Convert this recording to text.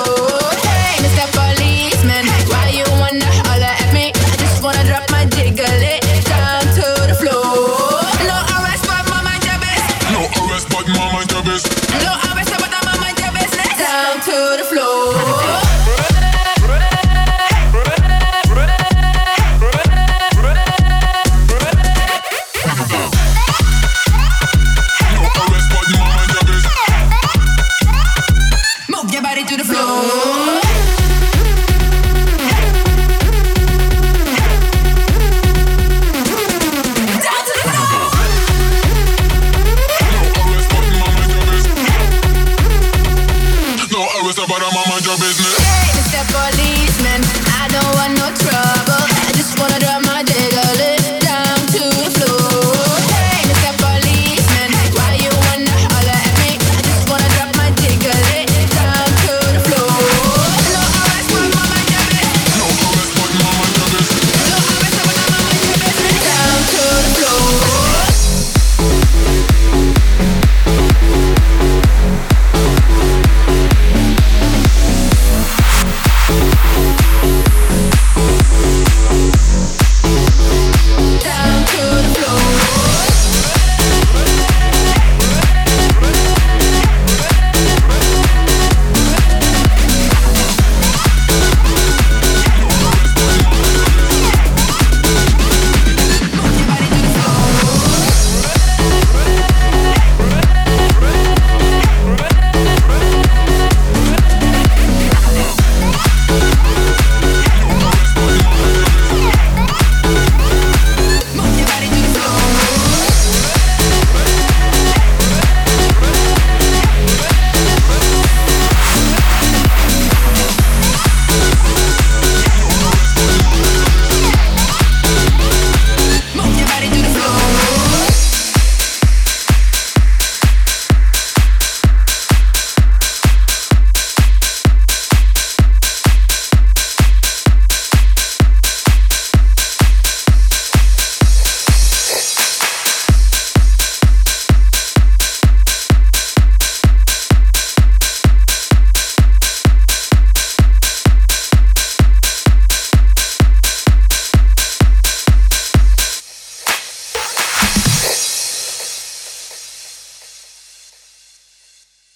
Hey, Mr. Policeman, why you wanna holler at me? I just wanna drop my jiggle it down to the floor. No arrest, but my mind your business. No arrest, but my mind your business. No arrest, but my mind your business. Down to the floor. To the floor. Down to the floor. No arrest, but I'm on your business. Hey, Mr. Policeman, I don't want no trouble. I just wanna drop my jiggle.